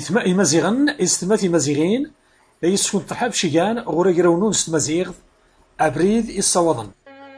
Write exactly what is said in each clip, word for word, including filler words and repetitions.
إثماء مزيغن استمات مزيغين لا يسكن ترحاب شيغان غورا يراونون ستمازيغ أبريد الصوضن.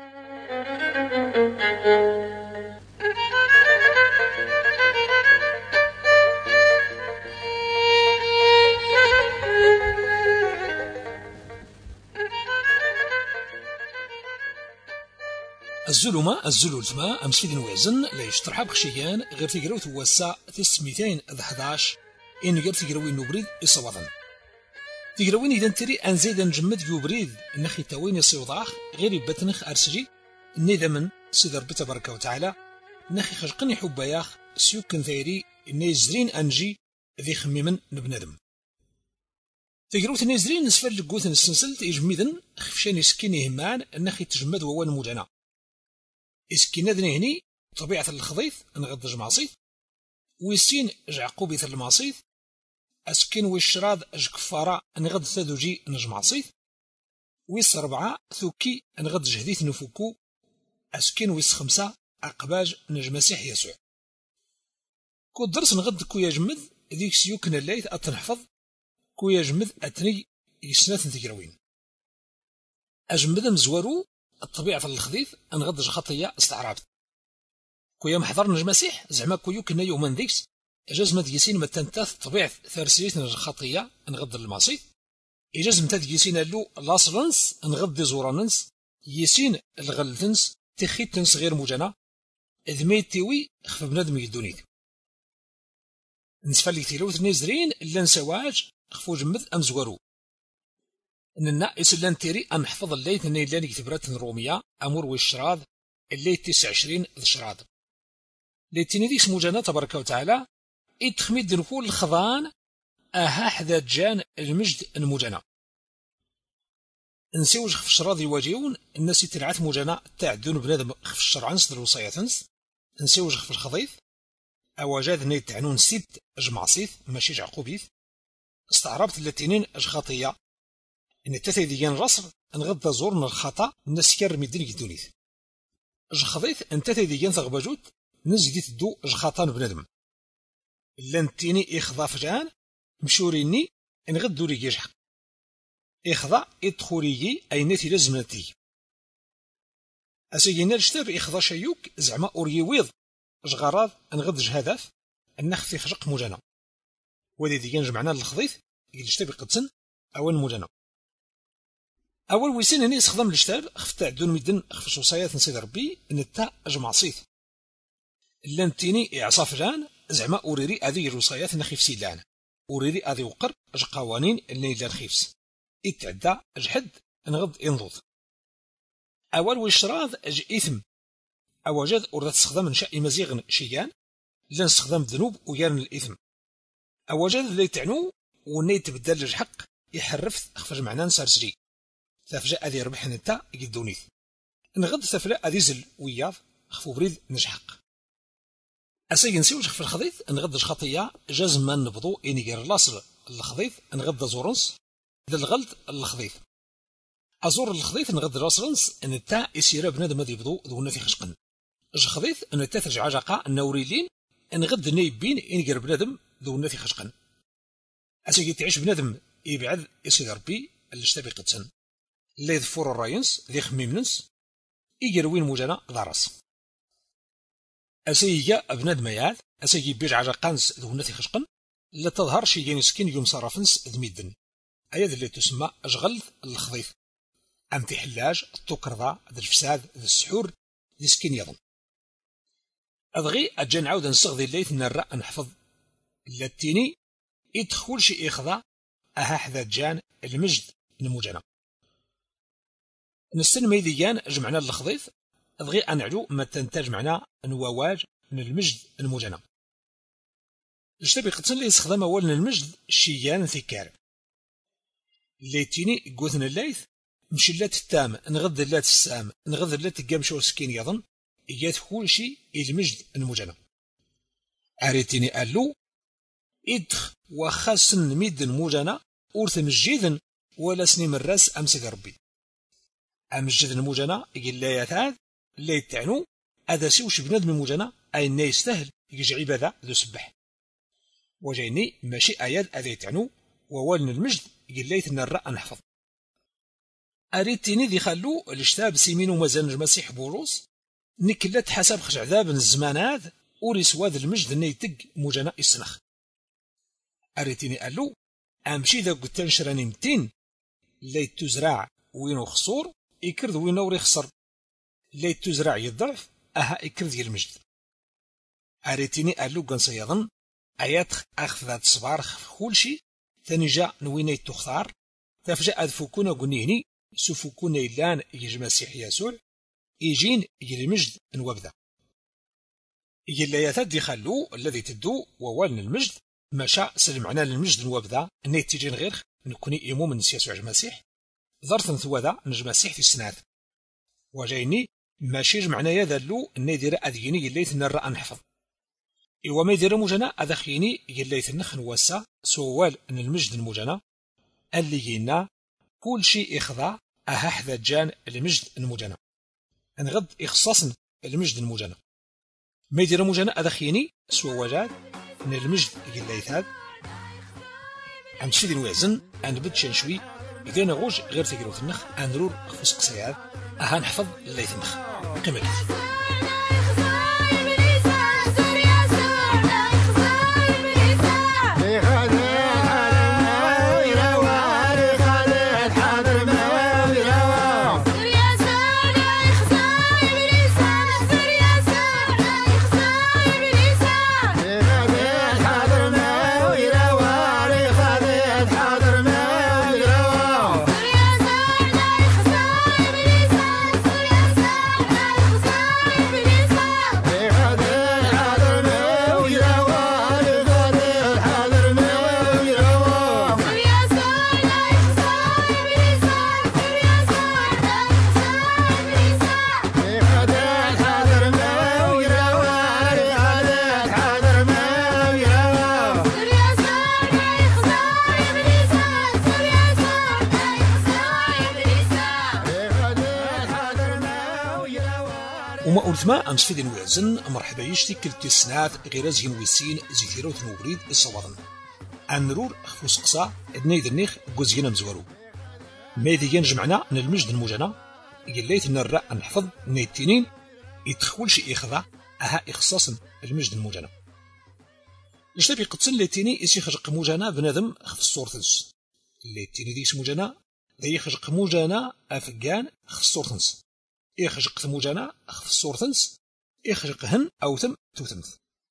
الزلمة الزلولتما أمسيد نوازن لا يشترحها بخشيان غير تقراو توسع تسميتين أحداش إن غير تقراوين نبريد الصوضن. تقراوين إذا نتري أنزيد نجمد يبريد نخي تاوين يصيوضاخ غير يبتنخ أرسجي نيدا من سيدر بتبارك وتعالى نخي خشقني حباياخ سيوكن ثيري نيزرين أنجي ذي خميمن نبندم. تقراوت نيزرين نسفل لقوثن السنسلت إجميدن خفشاني سكيني همان نخي تجمد ووان موجانا. إسكينا ذني هني طبيعة الخضيث نغض جمعصيث ويسين جعقوبيث المعصيث أسكن ويشراد جكفارة نغض ثدوجي نجمعصيث ويس ربعة ثوكي نغض جهديث نفوكو أسكن ويس خمسة أقباج نجمسيح يسوع. كو درس نغض كو يجمد ذيك سيوكن الليث أتنحفظ كو يجمد أتني يسناث تقراوين أجمد مزورو الطبيعة الخضيث نغض خطية استعرابت كويا محضر نجمسيح زعما كويو كنا يوما ذيكس إجاز ما تجيسين ما تنتاث طبيعة ثارسيت الخطية نغض المعصيث إجاز ما تجيسين اللو لاصلنس نغض زوراننس يسين الغلثنس تخيتنس غير مجانا إذ ميتيوي خف بنادم يدونيت نسفل كتيلوث نيزرين إلا نسواج خفو جمد أم زوارو إننا إسلان تيري أنحفظ الليث نيلان يكتبرات رومية أمور والشراد الليث تسع عشرين ذ شراد ليتيني ديك سموجانا تبارك وتعالى إدخميد نقول الخضان أها حذا جان المجد المجانا نسيوج خف الشراد يواجهون الناس تلعات مجانا تعدون بنادم خف الشرع نص الوصاياتنس نسيوج خف الخضيث أواجاد نيت تعنون سبت أجمعصيث ماشي جعقوبيث استعربت اللاتينين أجخاطية إن التاتي ديان رصر نغض زورنا الخطأ الناس كار مدين يدونيث أجخضيث أن تاتي ديان ثغبجوت نزيدت دو أجخاطان بنادم لانتيني إخضا فجان مشوريني نغد دوري يجحق إخضا إدخوريي أي نتي لازمنتي أسيجينا الشتاب إخضا شيوك زعما أوريويض جغراض نغد جهدف النخفي خشق مجانا ودي ديان جمعنا للخضيث يجتاب قدسن أول مجانا أول ويسين هني استخدام الشتاب خفت عدون ميدن خفش وصايات نسيد ربي نتا أجمع صيث لانتيني إعصاف جان زعما أوريري أذي الوصايات نخيف سيلان أوريري أذي وقر أج قوانين اللي لا نخيفس إتعدى أجحد نغض إنضوض أول ويشراض أج إثم أوجد أورد استخدام نشاء مزيغن شيان لان استخدام ذنوب ويان الإثم أوجد اللي تعنو وني تبدل الحق يحرف أخفج معنان سارسري ثافجاء أذي ربح نتا يقدونيث نغض ثفلاء أذي زل وياض خفو بريد نجحق أسيجن سيوج في الخضيث نغض خطية جاز ما نبضو إني غير لاصل الخضيث نغض زورنس للغلط الخضيث أزور الخضيث نغض راسلنس أن التا يسير بنادم هذا يبضو ذونا في خشقن اش خضيث أن التا ترجع عجقا النوريلين نغض نيبين إني غير بنادم ذونا في خشقن أسيجي تعيش بنادم يبعد يسير ربي اللي اشتبي قدسن اللي يذفور الراينس ذي خميمنس يجر وين موجانا ضارس أسيجا أبناد مياد أسيجي بيرجع عجقانس ذونا في خشقن لا تظهر شي جين سكين يوم صرفنس ذميدن أيضا اللي تسمى أشغل الخضيث أمتي حلاج التوكرضة ذا الفساد ذا السحور ذي سكين يظن أضغي أجان عودا نصغذي الليث نرى نحفظ اللاتيني يدخل شي إخضاء أها حذا جان المجد المجانا نستن ميديان جمعنا الخضيث أضغي أنعلو ما تنتاج معنا نواواج من المجد المجانا الشتابي قدسن لي يستخدم أولا المجد شيان ثكار الليتيني قوثنا الليث مشي اللات التام نغذ اللات السام نغذ اللات القامشو سكين يظن إيات كل شيء المجد المجانا عريتيني قالو إدخ وخاصن ميدن موجانا أورث مجيدن ولا سني من الراس أمسك ربي أمجد الموجانا يقول لا يتعاد لا يتعنو هذا سيوش بنادم الموجانا أي نا يستاهل يجي عبادة ذو سبح وجايني ماشي اياد اذي تعنو ووالن المجد قليت نرى نحفظ اريتيني ذي خلو الاشتاب سيمين ومازال المسيح بوروس نكلت حسب خش عذاب الزمانات وريس واد المجد نيتق موجنا السنخ اريتيني قالو امشي ذا قلت نشراني متين ليت تزرع وينو خصور يكرد وينو يخسر ليت تزرع يضعف اها يكرد المجد اريتيني قالو كان سيظن ايات اخذت صبار كل شيء ثاني جاء نويني تختار تفجأ فكونا قنيني سفكونا إلان يجي مسيح يسوع يجين يجي المجد نوبذا يجي اللياتات دي خلو الذي تدو ووالن المجد مشى سلمعنا للمجد نوبذا اني تيجين غير نكوني ايمو من يسوع المسيح ظرف ثوذا نجم مسيح في السنات وجايني ماشي جمعنا يذلو اني دير اذيني الليث نرى نحفظ إيوا ما يدير موجنا أدخيني يليت النخن وسا سوال أن المجد الموجنا اللي ينا كل شيء إخضاع أها حذا جان المجد الموجنا نغض إخصاصا المجد الموجنا ما يدير موجنا أدخيني سو وجاد أن المجد يليت هاد عم تشفي الوزن أن بدشن شوي إذا نغوج غير تقروت النخ أنرور خفص قصيات أها نحفظ الليت النخ قمت وما أولثما أمسفيد الوعزن مرحبا يشتي كلت السنات غير زين ويسين زيثيرو تنوبريد الصوابن أنرور خفوس قصا ادني ذنيخ قوزينا مزورو ماذا ينجمعنا من المجد الموجنا يليت نرى نحفظ نيتينين يتخول شي إخضاع أها إخصاصا المجد الموجنا لشتابي قدسن ليتيني إسي خشق موجنا بنادم خف الصور تنس ليتيني ديس موجنا ذي خشق موجنا أفقان خف الصور تنس إخشق ثموجنا أخف الصورتنس إخشقهن أو ثم توثمث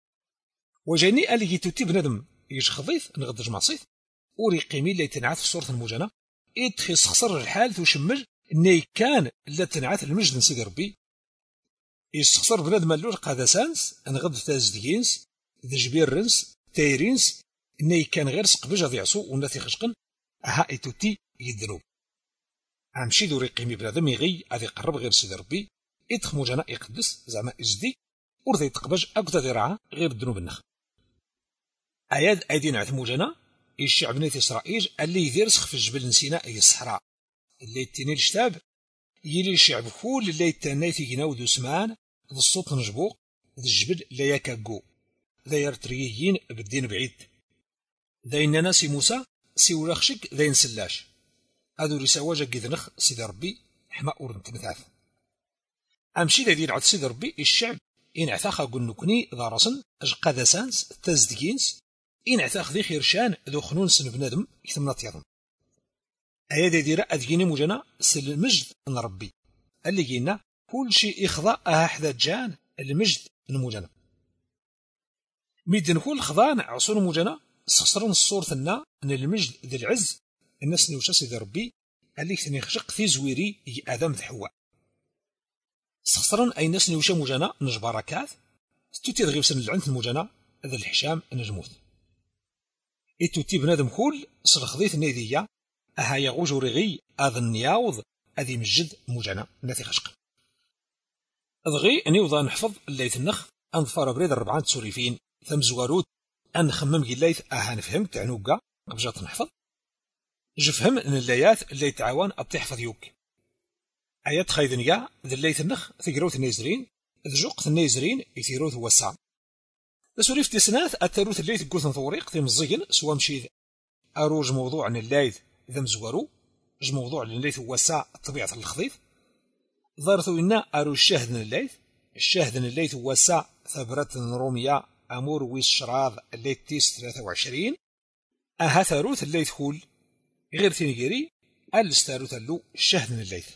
وجاني ألي توتي بندم يشخضيث نغض جمعصيث وري قيمي اللي تنعث في صورة الموجنا إدخيص خسر الحال توشمج إني كان لا تنعث المجد نسيد ربي يستخسر بندم اللور قادة سانس نغض تازدينس ذي جبير رنس تايرينس إني كان غير سقبج هذي عصو ونثي خشقن أها إتوتي يدنوب عمشي دوري قيمي بنادم يغي هذا قرب غير سيدي ربي يدخ موجنا يقدس زعما ازدي ورد يتقبج اكدا ذراعه غير الذنوب النخ اياد ايدين عث موجنا الشعب نيت اسرائيل اللي يدير سخف الجبل نسينا اي الصحراء اللي تيني الشتاب يلي الشعب كل اللي تنيتي يناود سمان ذا الصوت نجبوق ذا الجبل لا يكاكو ذا يرتريين بالدين بعيد ذا إننا سي موسى سي ولاخشك ذا ينسلاش هذو رساواجا قيدنخ سيدي ربي حما أورن تمثاث أمشي ذا دين عد سيدي ربي الشعب إن عثاخا قل نكني ذا رسن أجقا ذا سانس تازدقينس إن عثاخ ذي خيرشان ذو خنون سن بنادم يثمنات يضم أيا ذا ديرا أذيني مجانا سل المجد أن ربي اللي جينا كل شيء إخضاء أحدى جان المجد المجانا ميدن كل خضان عصور مجانا سخسرون الصور ثنا أن المجد ذي العز الناس نوشا سيدي ربي اللي ثني خشق في زويري يجي آدم ذحوا سخسرن أي ناس نوشا مجانا نجباركات ستوتي ذغيب سن العنث المجانا ذا الحشام نجموت إتوتي بنادم كل سرخضيث نيدية أها يغوج رغي هذا النياوض أذي مجد مجانا ناثي خشق ضغي نيوضا نحفظ الليث النخ أنظفار بريد الربعان تسوريفين ثم زواروت أن خمم الليث أها نفهم تعنوقا قبجات نحفظ جفهم ان اللايات اللي تعاون أبتحفظ يوك آيات خايدنيا ذا الليث النخ ثقروث النيزرين ذا جوق النيزرين يثيروث وسع تسوريف تسناث التاروت اللي تقول تنطوريق تمزيين سوا مشيد أروج موضوع عن اللايث إذا مزورو ج موضوع لليث وسع طبيعة الخضيف ظهرتو إنا أروج الشاهد اللايث الشاهد الليث وسع ثبرت روميا أمور ويس شراض الليث تيس ثلاثة وعشرين أها ثاروت الليث خول غير تنجري الستاروت اللو الشاهد الليث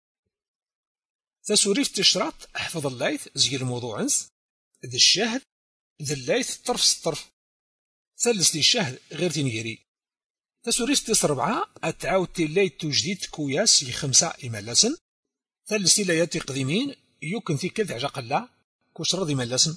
تسوريف تشرط احفظ الليث زي الموضوع انس ذا الشاهد ذا الليث طرف الطرف ثلث لي الشاهد غير تنجري تسوريف تس ربعة أتعاود الليث تجديد كوياس لخمسة إمالاسن ثلث لي لياتي قديمين يمكن في كل تعجق الله كوش رضي ملاسن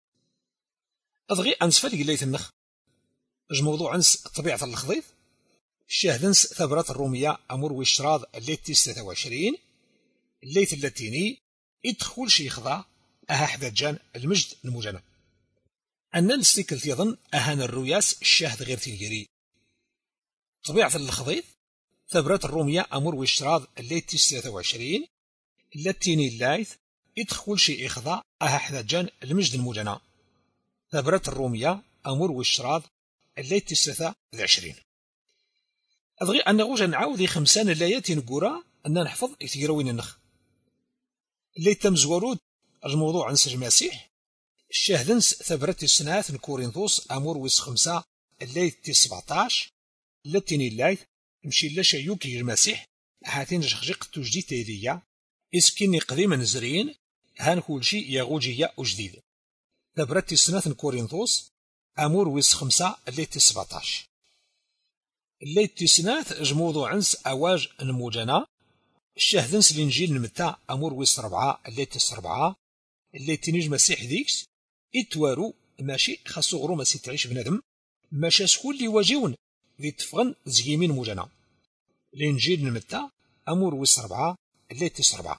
أضغي أنسفل الليث النخ اج موضوع انس طبيعة الخضيف الشاهد انس ثبرات الرومية أمور وشراض الليث تيس ثلاثة وعشرين الليث اللاتيني يدخل شي خضع أها حدجان المجد المجنى أن نستيكل يظن أهان الروياس الشاهد غير تنجري طبيعة الخضيف ثبرات الرومية أمور وشراض الليث تيس ثلاثة وعشرين اللاتيني اللايث يدخل شي إخضاء أها حدجان المجد المجنى ثبرات الرومية أمور وشراض الليث تيس ثلاثة وعشرين أبغي أن نغوج نعاود خمسان اللايات نقورا أن نحفظ يتقروين النخ اللي تم زورود الموضوع عن سر المسيح الشاهدنس ثبرت السنات نكورينثوس أمور ويس خمسة الليث تيس سبعتاش التيني اللايث مشي لا شيوكي المسيح هاتين جخجق تجدي تيدية إسكيني قديما نزرين هان كل شيء يغوجية وجديد ثبرت السنات نكورينثوس أمور ويس خمسة الليث تيس سبعتاش الليث تيسنات جموضو عنس أواج نموجنا الشاهدنس الإنجيل نمتا أمور ويس ربعة الليث تيس ربعة الليث تنيج مسيح ديكس إتوارو ماشي خاصو غرو ماسي تعيش بنادم ماشا سكول لي واجيون ذي تفغن زيمين موجنا الإنجيل نمتا أمور ويس ربعة الليث تيس ربعة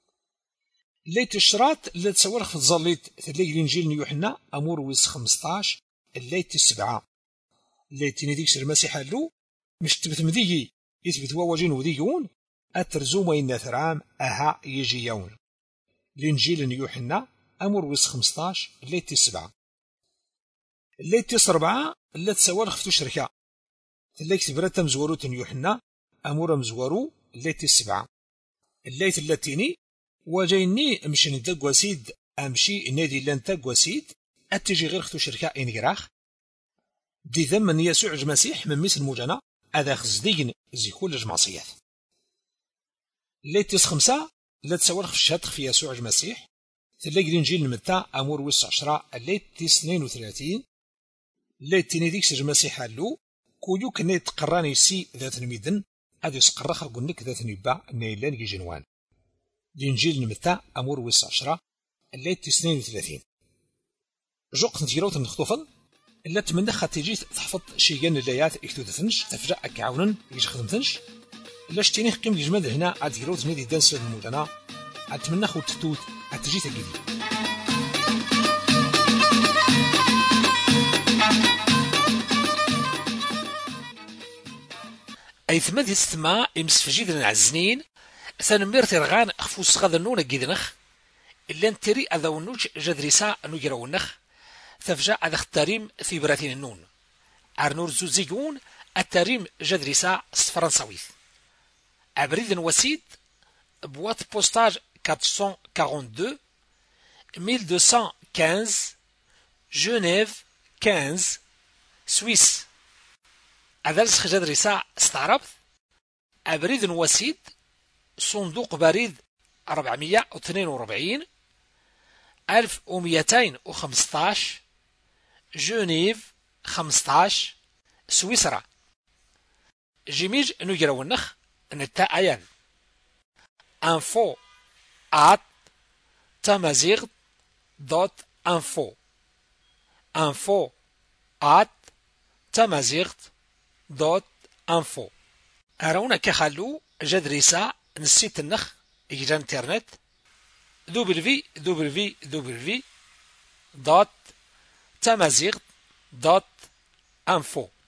الليث الشراط اللي تصور في الزليط تلاقي الإنجيل نيوحنا أمور ويس خمسطاش الليث تيس سبعة الليث تيني ديكس المسيح اللو مش تبت مذيي يثبت واجين وذيون أترزوم وإن ثرام أها يجيون الإنجيل نيوحنا أمور ويس خمسطاش الليث تيس سبعة الليث تيس ربعة اللي تصور خفتو شركة تلاقي تبرت مزورو تنيوحنا أمور مزورو الليث تيس سبعة الليث اللاتيني واجيني مشي ندق وسيد أمشي نادي لنتق وسيد أتجي غير خفتو شركة إنجراخ دي ذم يسوع المسيح من مثل المجنى هذا خزدين زي كل جمعصيات الليث تيس خمسة لا تصور في الشهادة في يسوع المسيح تلاقي الإنجيل نمتا أمور ويس عشرة الليث تيس اثنين وثلاثين الليث تيني ديكس المسيح اللو كويو كنا يتقراني سي ذات الميدن هذا يسقر خلق لك ذات نباع نيلان جنوان الإنجيل نمتا أمور ويس عشرة الليث تيس اثنين وثلاثين جوق نتيروت نخطوفن إلا تمنى خاتيجي تحفظ شيئا اللايات إكتو دفنش تفجأ أكعونا يجي خدمتنش إلا شتيني خقيم الجماد هنا عاد يروت نادي دانس المدنا عاد تمنى خو تفتوت عاد تجي تجيدي أي ثماد يستمع إمسفجيد العزنين ثانمير ترغان أخفوس غادا نونا جيدنخ إلا نتري أذاونوش جدريسا نجراونخ تفجأ هذا التريم في براتين النون أرنور زوزيون التريم جدريسا فرنساوي أبريد وسيد بوات بوستاج أربعمائة واثنين وأربعين ألف ومئتين وخمسة جنيف خمسة سويس هذا السخ جدريسا استعربت أبريد وسيد صندوق بريد أربعمائة واثنين وأربعين ألف ومئتين وخمسة عشر جنيف خمسة عشر سويسرا جيميج نجرو النخ نتا أيان info at tamazigh دوت info info at tamazigh دوت info أرونا كخلو جدريسا نسيت النخ إجرا انترنت دبليو دبليو دبليو دوت tamazigh دوت info